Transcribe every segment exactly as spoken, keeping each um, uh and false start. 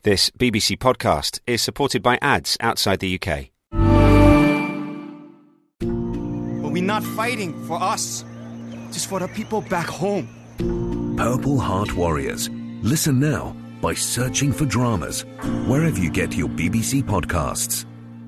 This B B C podcast is supported by ads outside the U K. But we're not fighting for us, just for the people back home. Purple Heart Warriors. Listen now by searching for dramas wherever you get your B B C podcasts.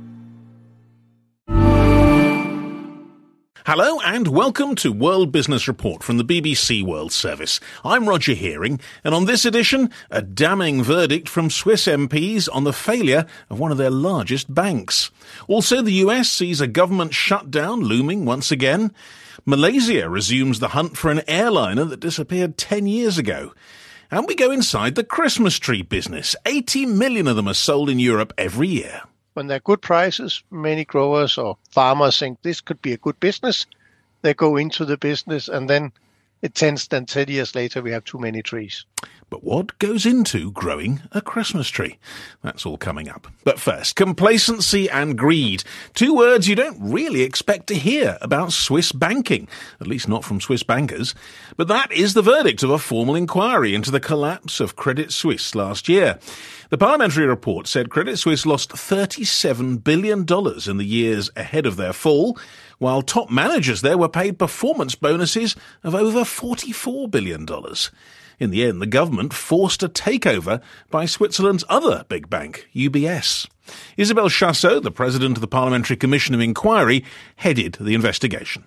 Hello and welcome to World Business Report from the B B C World Service. I'm Roger Hearing, and on this edition, a damning verdict from Swiss M Ps on the failure of one of their largest banks. Also, the U S sees a government shutdown looming once again. Malaysia resumes the hunt for an airliner that disappeared ten years ago. And we go inside the Christmas tree business. eighty million of them are sold in Europe every year. When they're good prices, many growers or farmers think this could be a good business. They go into the business and then it tends then ten years later we have too many trees. But what goes into growing a Christmas tree? That's all coming up. But first, complacency and greed. Two words you don't really expect to hear about Swiss banking, at least not from Swiss bankers. But that is the verdict of a formal inquiry into the collapse of Credit Suisse last year. The parliamentary report said Credit Suisse lost thirty-seven billion dollars in the years ahead of their fall, while top managers there were paid performance bonuses of over forty-four billion dollars. In the end, the government forced a takeover by Switzerland's other big bank, U B S. Isabelle Chassot, the president of the Parliamentary Commission of Inquiry, headed the investigation.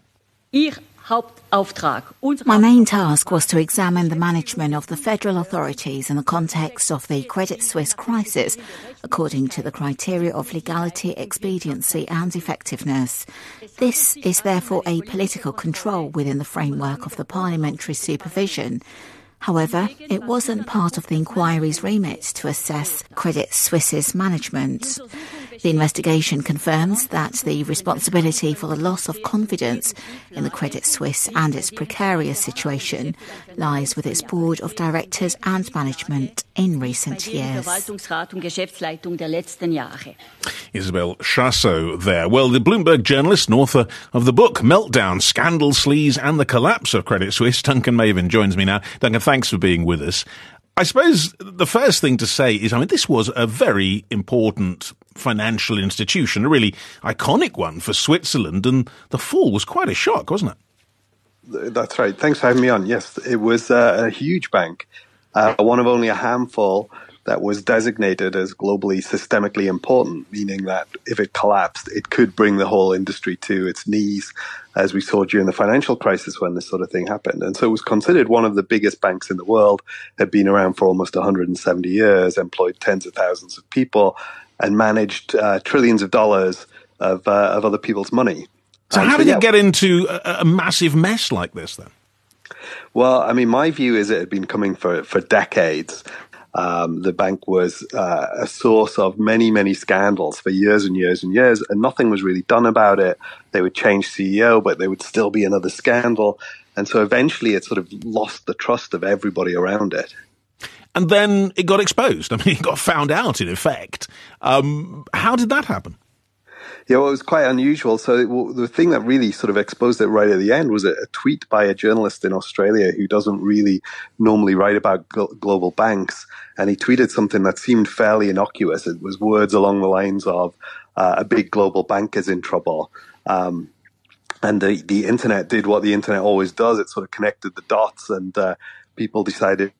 My main task was to examine the management of the federal authorities in the context of the Credit Suisse crisis, according to the criteria of legality, expediency and effectiveness. This is therefore a political control within the framework of the parliamentary supervision. However, it wasn't part of the inquiry's remit to assess Credit Suisse's management. The investigation confirms that the responsibility for the loss of confidence in the Credit Suisse and its precarious situation lies with its board of directors and management in recent years. Isabelle Chassot there. Well, the Bloomberg journalist and author of the book Meltdown, Scandal, Sleaze and the Collapse of Credit Suisse, Duncan Mavin, joins me now. Duncan, thanks for being with us. I suppose the first thing to say is, I mean, this was a very important financial institution, a really iconic one for Switzerland, and the fall was quite a shock, wasn't it? That's right. Thanks for having me on. Yes, it was uh, a huge bank, uh, one of only a handful that was designated as globally systemically important, meaning that if it collapsed, it could bring the whole industry to its knees, as we saw during the financial crisis when this sort of thing happened. And so it was considered one of the biggest banks in the world, had been around for almost one hundred seventy years, employed tens of thousands of people, and managed uh, trillions of dollars of, uh, of other people's money. So and how so, did yeah, it get into a, a massive mess like this then? Well, I mean, my view is it had been coming for, for decades. Um, the bank was uh, a source of many, many scandals for years and years and years, and nothing was really done about it. They would change C E O, but there would still be another scandal. And so eventually it sort of lost the trust of everybody around it. And then it got exposed. I mean, it got found out, in effect. Um, how did that happen? Yeah, well, it was quite unusual. So well, the thing that really sort of exposed it right at the end was a, a tweet by a journalist in Australia who doesn't really normally write about gl- global banks. And he tweeted something that seemed fairly innocuous. It was words along the lines of uh, a big global bank is in trouble. Um, and the, the internet did what the internet always does. It sort of connected the dots, and uh, people decided.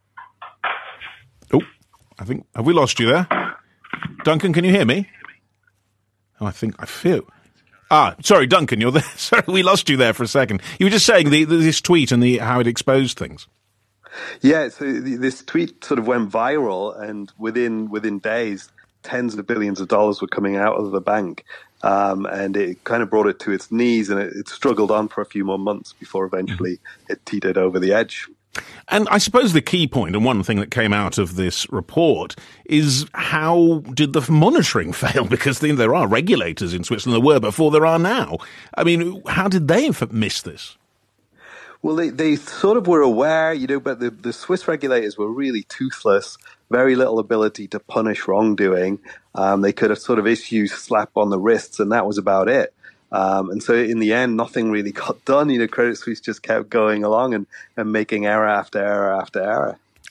Oh, I think, have we lost you there? Duncan, can you hear me? Oh, I think I feel. Ah, sorry, Duncan, you're there. Sorry, we lost you there for a second. You were just saying the, the, this tweet and the how it exposed things. Yeah, so the, this tweet sort of went viral, and within within days, tens of billions of dollars were coming out of the bank, um, and it kind of brought it to its knees, and it, it struggled on for a few more months before eventually it teetered over the edge. And I suppose the key point, and one thing that came out of this report, is how did the monitoring fail? Because there are regulators in Switzerland, there were before, there are now. I mean, how did they miss this? Well, they, they sort of were aware, you know, but the, the Swiss regulators were really toothless, very little ability to punish wrongdoing. Um, they could have sort of issued slap on the wrists, and that was about it. Um, and so in the end, nothing really got done. You know, Credit Suisse just kept going along and, and making error after error after error.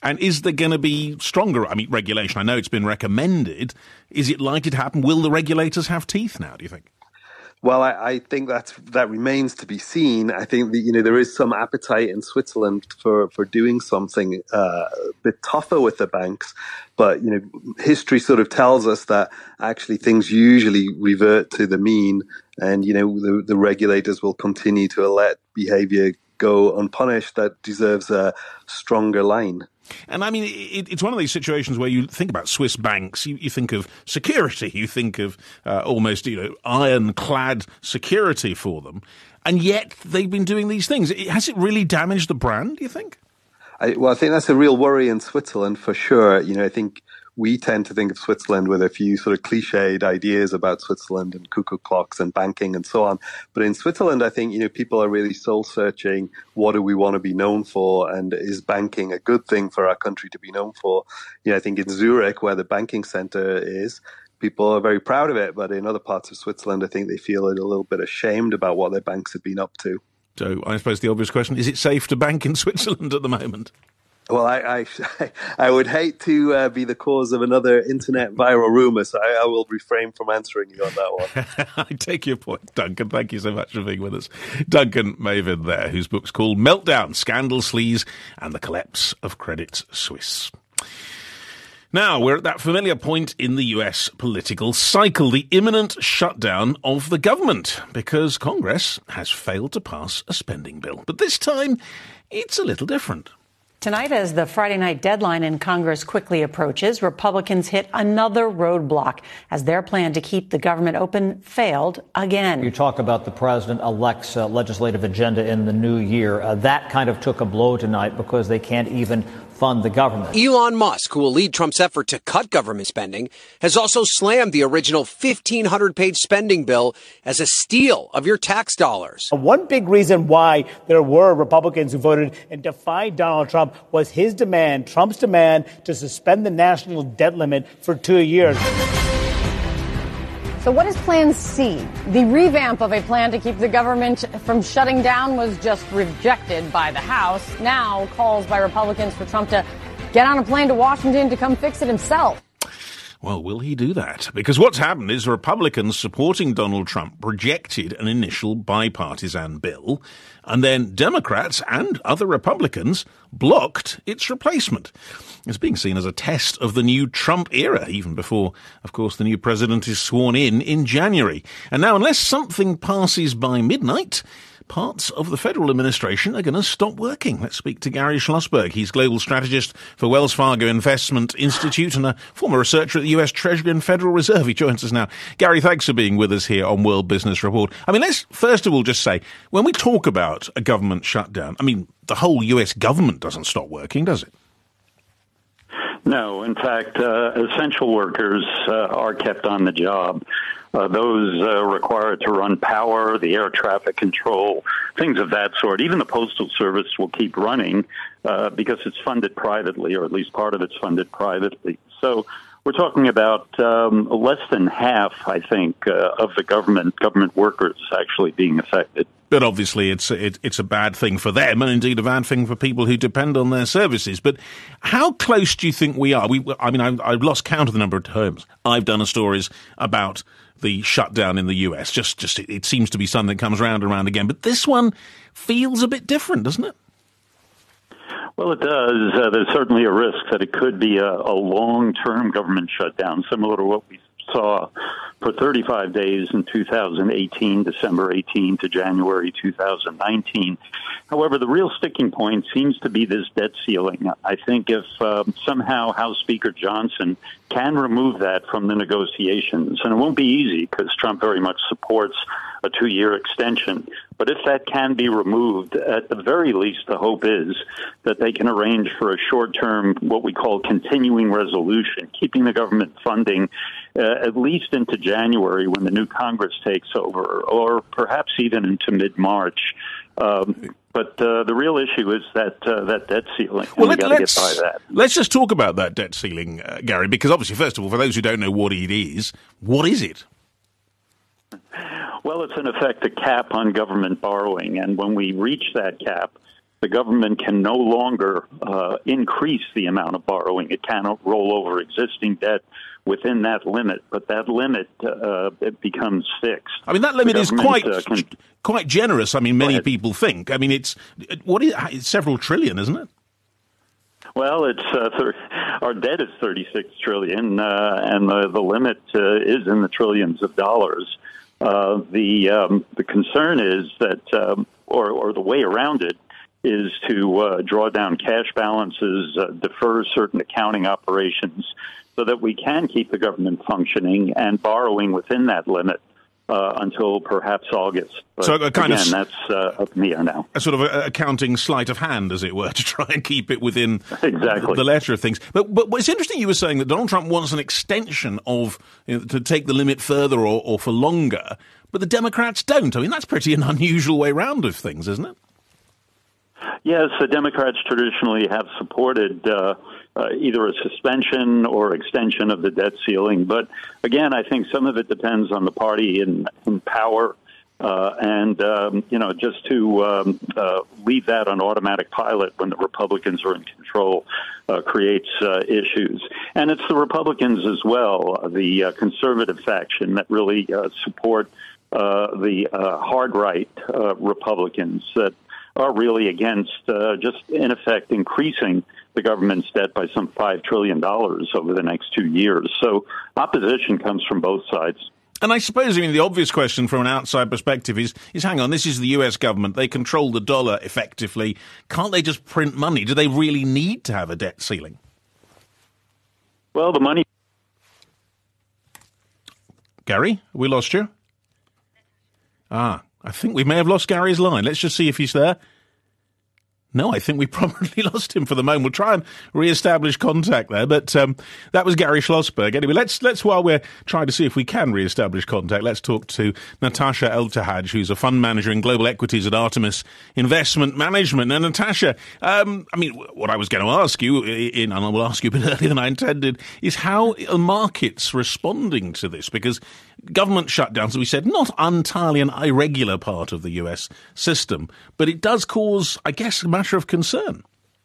And is there going to be stronger, I mean, regulation? I know it's been recommended. Is it likely to happen? Will the regulators have teeth now, do you think? Well, I, I think that's, that remains to be seen. I think that, you know, there is some appetite in Switzerland for, for doing something uh, a bit tougher with the banks. But, you know, history sort of tells us that actually things usually revert to the mean, and, you know, the, the regulators will continue to let behavior go unpunished that deserves a stronger line. And I mean, it, it's one of these situations where you think about Swiss banks, you, you think of security, you think of uh, almost, you know, ironclad security for them, and yet they've been doing these things. Has it really damaged the brand, do you think? I, well, I think that's a real worry in Switzerland for sure. You know, I think we tend to think of Switzerland with a few sort of cliched ideas about Switzerland and cuckoo clocks and banking and so on. But in Switzerland, I think, you know, people are really soul searching. What do we want to be known for? And is banking a good thing for our country to be known for? You know, I think in Zurich, where the banking center is, people are very proud of it. But in other parts of Switzerland, I think they feel a little bit ashamed about what their banks have been up to. So I suppose the obvious question, is it safe to bank in Switzerland at the moment? Well, I, I, I would hate to uh, be the cause of another internet viral rumor, so I, I will refrain from answering you on that one. I take your point, Duncan. Thank you so much for being with us. Duncan Mavin there, whose book's called Meltdown, Scandal, Sleaze and the Collapse of Credit Suisse. Now, we're at that familiar point in the U S political cycle, the imminent shutdown of the government, because Congress has failed to pass a spending bill. But this time, it's a little different. Tonight, as the Friday night deadline in Congress quickly approaches, Republicans hit another roadblock as their plan to keep the government open failed again. You talk about the president-elect's uh, legislative agenda in the new year. Uh, that kind of took a blow tonight because they can't even fund the government. Elon Musk, who will lead Trump's effort to cut government spending, has also slammed the original fifteen hundred page spending bill as a steal of your tax dollars. One big reason why there were Republicans who voted and defied Donald Trump was his demand, Trump's demand, to suspend the national debt limit for two years. So what is Plan C? The revamp of a plan to keep the government from shutting down was just rejected by the House. Now calls by Republicans for Trump to get on a plane to Washington to come fix it himself. Well, will he do that? Because what's happened is Republicans supporting Donald Trump rejected an initial bipartisan bill, and then Democrats and other Republicans blocked its replacement. It's being seen as a test of the new Trump era, even before, of course, the new president is sworn in in January. And now, unless something passes by midnight, parts of the federal administration are going to stop working. Let's speak to Gary Schlossberg. He's global strategist for Wells Fargo Investment Institute and a former researcher at the U S Treasury and Federal Reserve. He joins us now. Gary, thanks for being with us here on World Business Report. I mean, let's first of all just say, when we talk about a government shutdown, I mean, the whole U S government doesn't stop working, does it? No. In fact, uh, essential workers uh, are kept on the job. Uh, those uh, required to run power, the air traffic control, things of that sort. Even the Postal Service will keep running uh, because it's funded privately, or at least part of it's funded privately. So we're talking about um, less than half, I think, uh, of the government government workers actually being affected. But obviously it's it, it's a bad thing for them, and indeed a bad thing for people who depend on their services. But how close do you think we are? We, I mean, I've, I've lost count of the number of times I've done stories about the shutdown in the U S. Just, just it, it seems to be something that comes round and round again. But this one feels a bit different, doesn't it? Well, it does. Uh, there's certainly a risk that it could be a, a long-term government shutdown, similar to what we saw for thirty-five days in two thousand eighteen, December eighteenth to January two thousand nineteen. However, the real sticking point seems to be this debt ceiling. I think if uh, somehow House Speaker Johnson can remove that from the negotiations, and it won't be easy because Trump very much supports a two-year extension, but if that can be removed, at the very least, the hope is that they can arrange for a short-term, what we call continuing resolution, keeping the government funding uh, at least into January when the new Congress takes over, or perhaps even into mid-March. Um, but uh, the real issue is that uh, that debt ceiling. Well, we've let, got to get by that. Let's just talk about that debt ceiling, uh, Gary, because obviously, first of all, for those who don't know what it is, what is it? Well, it's in effect a cap on government borrowing, and when we reach that cap, the government can no longer uh, increase the amount of borrowing. It cannot roll over existing debt within that limit, but that limit uh, it becomes fixed. I mean, that limit is quite uh, can, quite generous. I mean, many people think. I mean, it's what is it's several trillion, isn't it? Well, it's uh, thir- our debt is thirty-six trillion, uh, and the, the limit uh, is in the trillions of dollars. Uh, the um, the concern is that, um, or or the way around it, is to uh, draw down cash balances, uh, defer certain accounting operations, so that we can keep the government functioning and borrowing within that limit uh, until perhaps August. But so a kind again, of, that's uh, up in the air now. A sort of a, accounting sleight of hand, as it were, to try and keep it within exactly. the letter of things. But, but it's interesting you were saying that Donald Trump wants an extension of, you know, to take the limit further or, or for longer, but the Democrats don't. I mean, that's pretty an unusual way round of things, isn't it? Yes, the Democrats traditionally have supported uh, uh, either a suspension or extension of the debt ceiling. But again, I think some of it depends on the party in, in power. Uh, and, um, you know, just to um, uh, leave that on automatic pilot when the Republicans are in control uh, creates uh, issues. And it's the Republicans as well, the uh, conservative faction, that really uh, support uh, the uh, hard right uh, Republicans that are really against uh, just, in effect, increasing the government's debt by some five trillion dollars over the next two years. So opposition comes from both sides. And I suppose, I mean, the obvious question from an outside perspective is, is, hang on, this is the U S government. They control the dollar effectively. Can't they just print money? Do they really need to have a debt ceiling? Well, the money... Gary, we lost you? Ah, I think we may have lost Gary's line. Let's just see if he's there. No, I think we probably lost him for the moment. We'll try and re-establish contact there, but um, that was Gary Schlossberg. Anyway, let's, let's while we're trying to see if we can re-establish contact, let's talk to Natasha El-Tahaj, who's a fund manager in global equities at Artemis Investment Management. Now, Natasha, um, I mean, what I was going to ask you, in, and I will ask you a bit earlier than I intended, is how are markets responding to this? Because government shutdowns, as we said, not entirely an irregular part of the U S system, but it does cause, I guess, a matter of concern.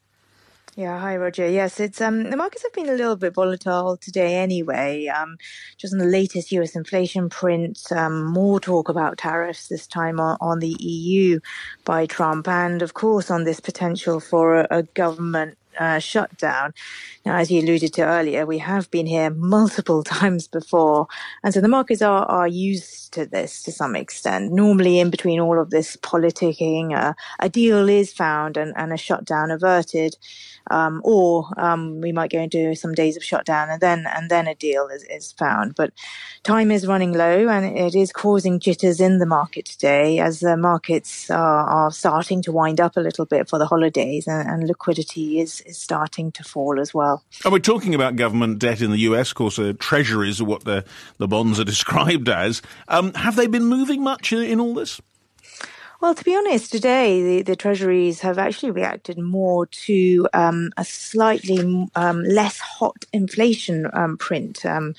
Yeah, hi, Roger. Yes, it's um, the markets have been a little bit volatile today anyway. Um, just in the latest U S inflation print, um, more talk about tariffs this time on, on the E U by Trump, and of course on this potential for a, a government Uh, shutdown. Now, as you alluded to earlier, we have been here multiple times before, and so the markets are, are used to this to some extent. Normally, in between all of this politicking, uh, a deal is found and, and a shutdown averted, um, or um, we might go into some days of shutdown and then and then a deal is, is found. But time is running low, and it is causing jitters in the market today as the markets are, are starting to wind up a little bit for the holidays, and, and liquidity is is starting to fall as well. And we're talking about government debt in the U S. Of course, uh, treasuries are what the, the bonds are described as. Um, have they been moving much in, in all this? Well, to be honest, today the, the treasuries have actually reacted more to um, a slightly um, less hot inflation um, print um,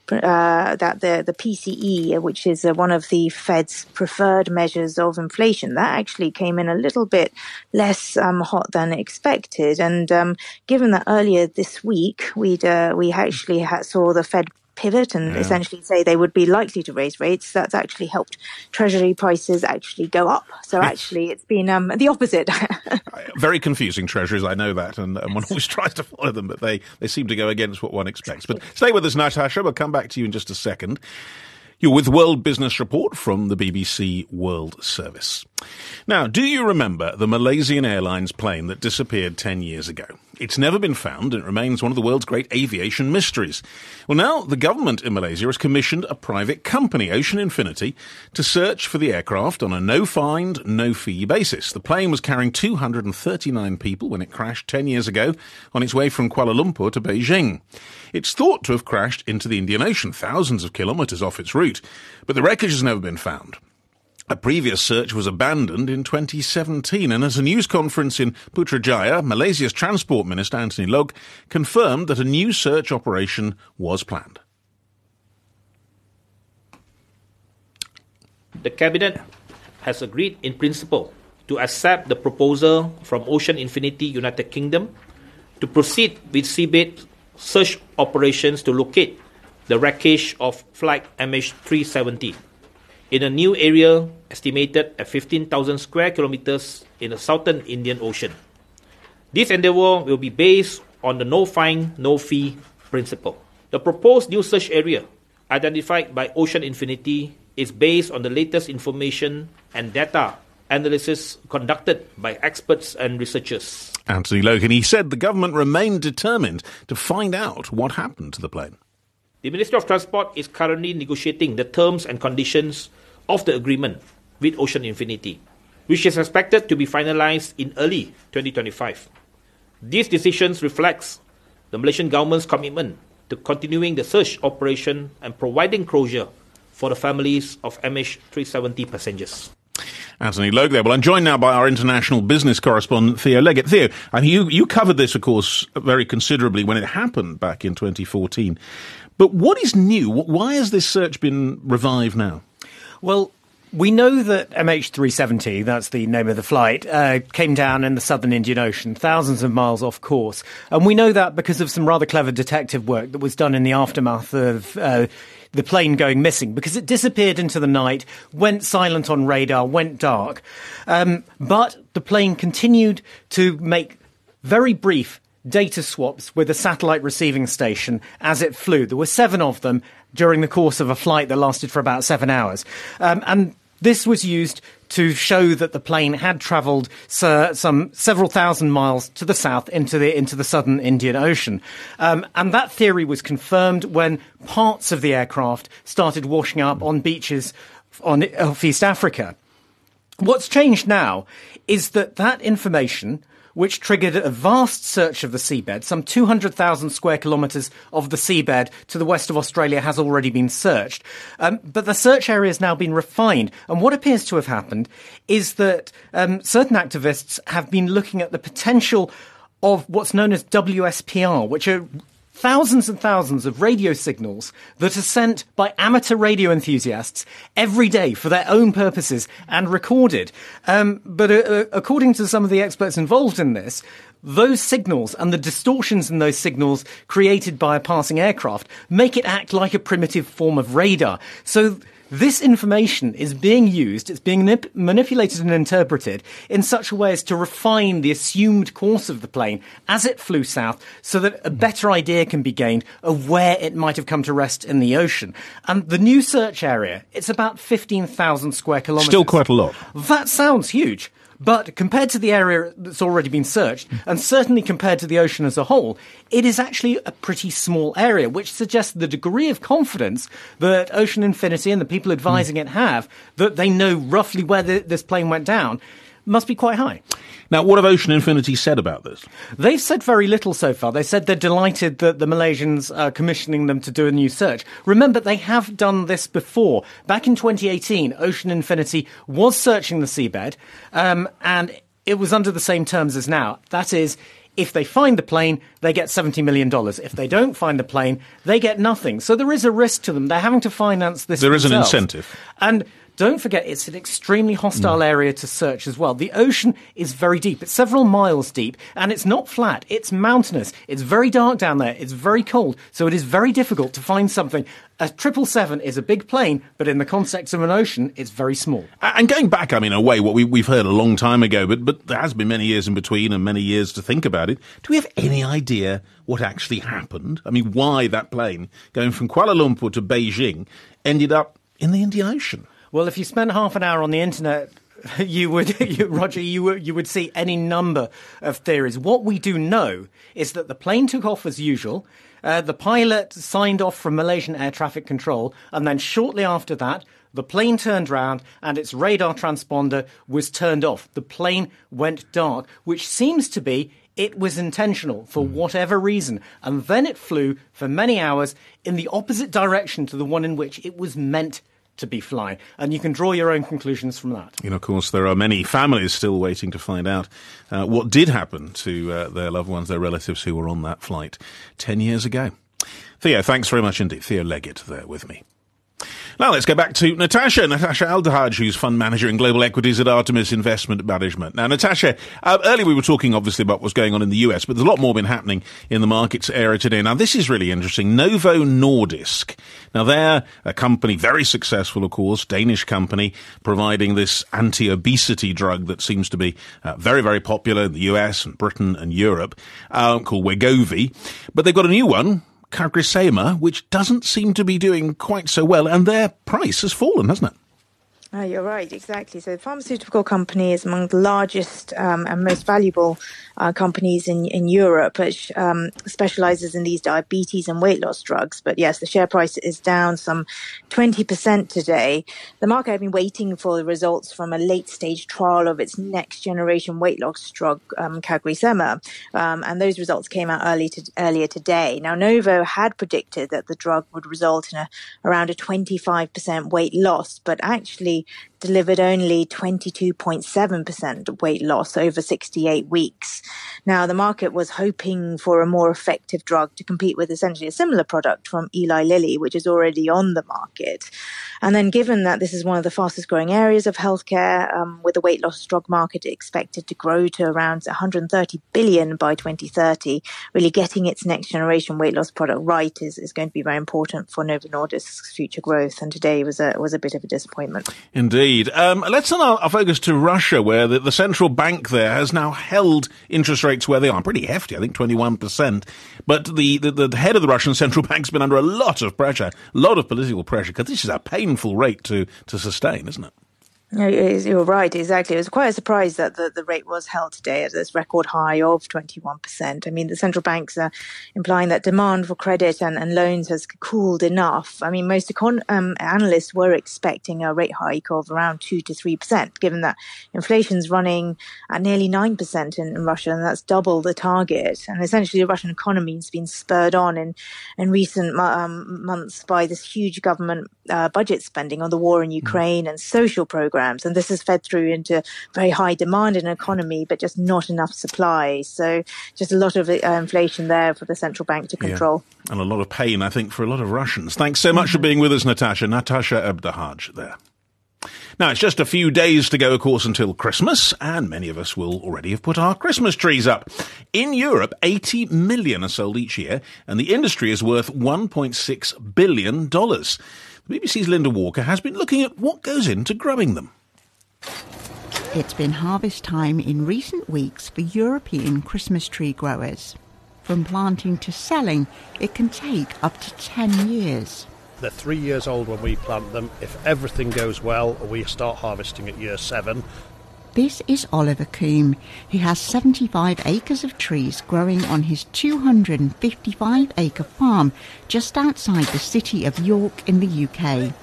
uh, that the, the P C E, which is uh, one of the Fed's preferred measures of inflation, that actually came in a little bit less um, hot than expected. And um, given that earlier this week we'd uh, we actually had, saw the Fed pivot and yeah. essentially say they would be likely to raise rates, that's actually helped Treasury prices actually go up. So actually it's been um, the opposite. Very confusing treasuries, I know that, and, and one always tries to follow them, but they, they seem to go against what one expects. But stay with us, Natasha. We'll come back to you in just a second. You're with World Business Report from the B B C World Service. Now, do you remember the Malaysian Airlines plane that disappeared ten years ago? It's never been found, and it remains one of the world's great aviation mysteries. Well, now the government in Malaysia has commissioned a private company, Ocean Infinity, to search for the aircraft on a no-find, no-fee basis. The plane was carrying two hundred thirty-nine people when it crashed ten years ago on its way from Kuala Lumpur to Beijing. It's thought to have crashed into the Indian Ocean, thousands of kilometres off its route, but the wreckage has never been found. A previous search was abandoned in twenty seventeen, and at a news conference in Putrajaya, Malaysia's Transport Minister Anthony Loke confirmed that a new search operation was planned. The Cabinet has agreed in principle to accept the proposal from Ocean Infinity United Kingdom to proceed with seabed search operations to locate the wreckage of flight M H three seventy in a new area estimated at fifteen thousand square kilometers in the southern Indian Ocean. This endeavor will be based on the no find, no fee principle. The proposed new search area, identified by Ocean Infinity, is based on the latest information and data analysis conducted by experts and researchers. Anthony Logan, he said the government remained determined to find out what happened to the plane. The Ministry of Transport is currently negotiating the terms and conditions of the agreement with Ocean Infinity, which is expected to be finalised in early twenty twenty-five. These decisions reflects the Malaysian government's commitment to continuing the search operation and providing closure for the families of M H three seventy passengers. Anthony Logue there. Well, I'm joined now by our international business correspondent, Theo Leggett. Theo, I mean, you, you covered this, of course, very considerably when it happened back in twenty fourteen. But what is new? Why has this search been revived now? Well, we know that M H three seventy, that's the name of the flight, uh, came down in the southern Indian Ocean, thousands of miles off course. And we know that because of some rather clever detective work that was done in the aftermath of uh, the plane going missing, because it disappeared into the night, went silent on radar, went dark. Um, but the plane continued to make very brief data swaps with a satellite receiving station as it flew. There were seven of them during the course of a flight that lasted for about seven hours. Um, and this was used to show that the plane had travelled uh, some several thousand miles to the south into the into the southern Indian Ocean. Um, and that theory was confirmed when parts of the aircraft started washing up on beaches on off East Africa. What's changed now is that that information, which triggered a vast search of the seabed. Some two hundred thousand square kilometres of the seabed to the west of Australia has already been searched. Um, but the search area has now been refined. And what appears to have happened is that um, certain activists have been looking at the potential of what's known as W S P R, which are thousands and thousands of radio signals that are sent by amateur radio enthusiasts every day for their own purposes and recorded. Um, but uh, according to some of the experts involved in this, those signals and the distortions in those signals created by a passing aircraft make it act like a primitive form of radar. So this information is being used, it's being manip- manipulated and interpreted in such a way as to refine the assumed course of the plane as it flew south so that a better idea can be gained of where it might have come to rest in the ocean. And the new search area, it's about fifteen thousand square kilometres. Still quite a lot. That sounds huge. But compared to the area that's already been searched, and certainly compared to the ocean as a whole, it is actually a pretty small area, which suggests the degree of confidence that Ocean Infinity and the people advising mm. it have, that they know roughly where the, this plane went down, must be quite high. Now, what have Ocean Infinity said about this? They've said very little so far. They said they're delighted that the Malaysians are commissioning them to do a new search. Remember, they have done this before. Back in twenty eighteen, Ocean Infinity was searching the seabed, um, and it was under the same terms as now. That is, if they find the plane, they get seventy million dollars. If they don't find the plane, they get nothing. So there is a risk to them. They're having to finance this There themselves. is an incentive. And don't forget, it's an extremely hostile mm. area to search as well. The ocean is very deep. It's several miles deep, and it's not flat. It's mountainous. It's very dark down there. It's very cold, so it is very difficult to find something. A triple seven is a big plane, but in the context of an ocean, it's very small. And going back, I mean, in a way, what we, we've heard a long time ago, but, but there has been many years in between and many years to think about it. Do we have any idea what actually happened? I mean, why that plane going from Kuala Lumpur to Beijing ended up in the Indian Ocean? Well, if you spend half an hour on the internet, you would, you, Roger, you would, you would see any number of theories. What we do know is that the plane took off as usual. Uh, the pilot signed off from Malaysian Air Traffic Control, and then shortly after that, the plane turned round and its radar transponder was turned off. The plane went dark, which seems to be it was intentional for whatever reason. And then it flew for many hours in the opposite direction to the one in which it was meant to be flying. And you can draw your own conclusions from that. You know, of course, there are many families still waiting to find out uh, what did happen to uh, their loved ones, their relatives who were on that flight ten years ago. Theo, thanks very much indeed. Theo Leggett there with me. Now let's go back to Natasha, Natasha Al-Dahaj, who's fund manager in global equities at Artemis Investment Management. Now, Natasha, uh, earlier we were talking obviously about what's going on in the U S, but there's a lot more been happening in the markets area today. Now, this is really interesting. Novo Nordisk. Now, they're a company, very successful, of course, Danish company, providing this anti-obesity drug that seems to be uh, very, very popular in the U S and Britain and Europe, uh, called Wegovy. But they've got a new one, CagriSema, which doesn't seem to be doing quite so well, and their price has fallen, hasn't it? Oh, you're right, exactly. So the pharmaceutical company is among the largest um, and most valuable uh, companies in, in Europe, which um, specializes in these diabetes and weight loss drugs. But yes, the share price is down some twenty percent today. The market had been waiting for the results from a late-stage trial of its next-generation weight loss drug, um, CagriSema, um, and those results came out early to, earlier today. Now, Novo had predicted that the drug would result in a, around a twenty-five percent weight loss, but actually delivered only twenty-two point seven percent weight loss over sixty-eight weeks. Now, the market was hoping for a more effective drug to compete with essentially a similar product from Eli Lilly, which is already on the market. And then given that this is one of the fastest growing areas of healthcare, um, with the weight loss drug market expected to grow to around one hundred thirty billion by twenty thirty, really getting its next generation weight loss product right is, is going to be very important for Novo Nordisk's future growth. And today was a, was a bit of a disappointment. Indeed. Um, let's turn our, our focus to Russia, where the, the central bank there has now held interest rates where they are. Pretty hefty, I think twenty-one percent. But the, the, the head of the Russian central bank's been under a lot of pressure, a lot of political pressure, because this is a painful rate to, to sustain, isn't it? You're right, exactly. It was quite a surprise that the, the rate was held today at this record high of twenty-one percent. I mean, the central banks are implying that demand for credit and, and loans has cooled enough. I mean, most econ- um, analysts were expecting a rate hike of around two to three percent, given that inflation's running at nearly nine percent in, in Russia, and that's double the target. And essentially, the Russian economy has been spurred on in, in recent um, months by this huge government uh, budget spending on the war in Ukraine mm. and social programs. And this has fed through into very high demand in the economy, but just not enough supply. So just a lot of uh, inflation there for the central bank to control. Yeah. And a lot of pain, I think, for a lot of Russians. Thanks so much mm-hmm. for being with us, Natasha. Natasha Al-Dahaj there. Now, it's just a few days to go, of course, until Christmas, and many of us will already have put our Christmas trees up. In Europe, eighty million are sold each year, and the industry is worth one point six billion dollars. The B B C's Linda Walker has been looking at what goes into growing them. It's been harvest time in recent weeks for European Christmas tree growers. From planting to selling, it can take up to ten years. They're three years old when we plant them. If everything goes well, we start harvesting at year seven. This is Oliver Coombe. He has seventy-five acres of trees growing on his two hundred fifty-five acre farm just outside the city of York in the U K.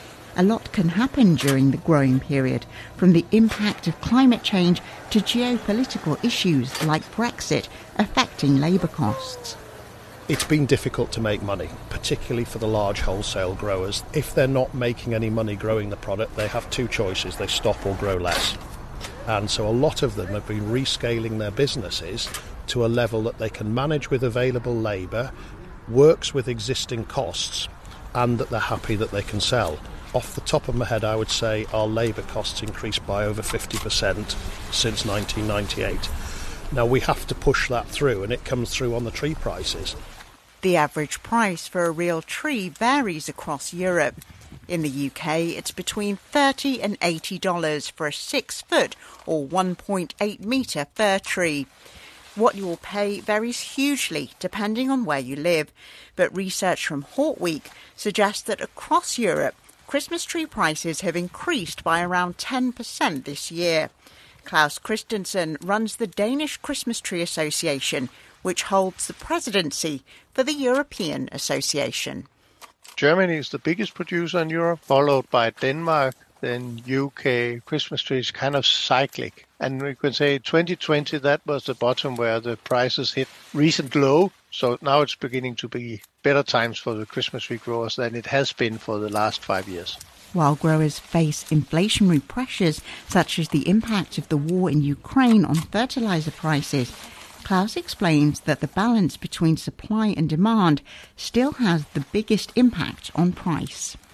A lot can happen during the growing period, from the impact of climate change to geopolitical issues like Brexit affecting labour costs. It's been difficult to make money, particularly for the large wholesale growers. If they're not making any money growing the product, they have two choices: they stop or grow less. And so a lot of them have been rescaling their businesses to a level that they can manage with available labour, works with existing costs, and that they're happy that they can sell. Off the top of my head, I would say our labour costs increased by over fifty percent since nineteen ninety-eight. Now, we have to push that through, and it comes through on the tree prices. The average price for a real tree varies across Europe. In the U K, it's between thirty and eighty dollars for a six-foot or one point eight metre fir tree. What you'll pay varies hugely depending on where you live, but research from Hort Week suggests that across Europe, Christmas tree prices have increased by around ten percent this year. Klaus Christensen runs the Danish Christmas Tree Association, which holds the presidency for the European Association. Germany is the biggest producer in Europe, followed by Denmark, then U K. Christmas trees kind of cyclic. And we could say twenty twenty, that was the bottom where the prices hit recent low. So now it's beginning to be better times for the Christmas tree growers than it has been for the last five years. While growers face inflationary pressures, such as the impact of the war in Ukraine on fertiliser prices, Klaus explains that the balance between supply and demand still has the biggest impact on price.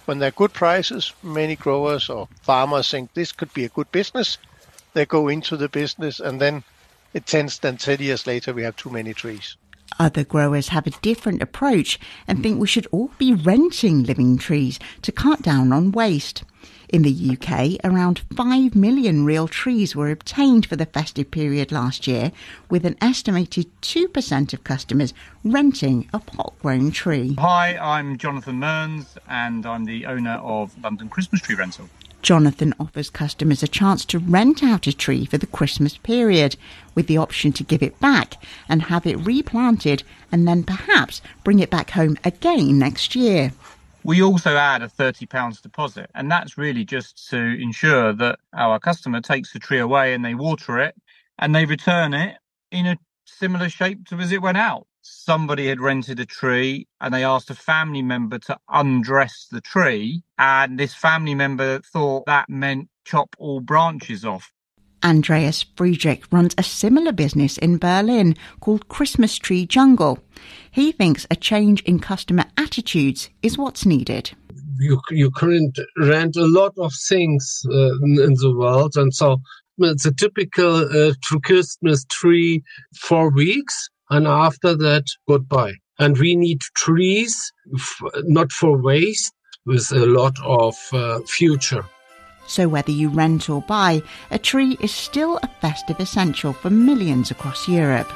When there are good prices, many growers or farmers think this could be a good business. They go into the business, and then it tends that ten years later we have too many trees. Other growers have a different approach and think we should all be renting living trees to cut down on waste. In the U K, around five million real trees were obtained for the festive period last year, with an estimated two percent of customers renting a pot-grown tree. Hi, I'm Jonathan Mearns, and I'm the owner of London Christmas Tree Rental. Jonathan offers customers a chance to rent out a tree for the Christmas period, with the option to give it back and have it replanted and then perhaps bring it back home again next year. We also add a thirty pounds deposit, and that's really just to ensure that our customer takes the tree away and they water it and they return it in a similar shape to as it went out. Somebody had rented a tree and they asked a family member to undress the tree, and this family member thought that meant chop all branches off. Andreas Friedrich runs a similar business in Berlin called Christmas Tree Jungle. He thinks a change in customer attitudes is what's needed. You, you currently rent a lot of things uh, in, in the world, and so it's a typical uh, Christmas tree for weeks, and after that, goodbye. And we need trees, f- not for waste, with a lot of uh, future. So whether you rent or buy, a tree is still a festive essential for millions across Europe.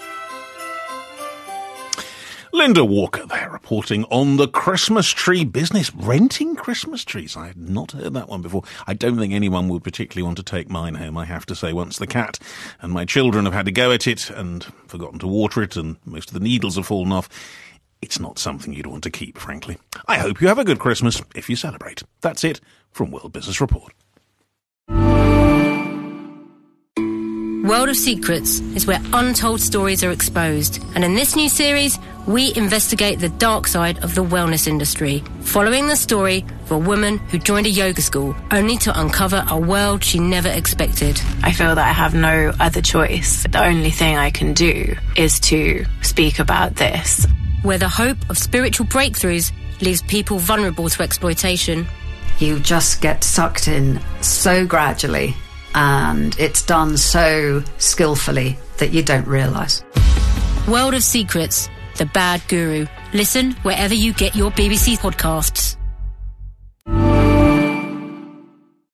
Linda Walker there reporting on the Christmas tree business. Renting Christmas trees. I had not heard that one before. I don't think anyone would particularly want to take mine home, I have to say, once the cat and my children have had a go at it and forgotten to water it and most of the needles have fallen off. It's not something you'd want to keep, frankly. I hope you have a good Christmas if you celebrate. That's it from World Business Report. World of Secrets is where untold stories are exposed. And in this new series, we investigate the dark side of the wellness industry, following the story of a woman who joined a yoga school only to uncover a world she never expected. I feel that I have no other choice. The only thing I can do is to speak about this. Where the hope of spiritual breakthroughs leaves people vulnerable to exploitation. You just get sucked in so gradually, and it's done so skillfully that you don't realise. World of Secrets, The Bad Guru. Listen wherever you get your B B C podcasts.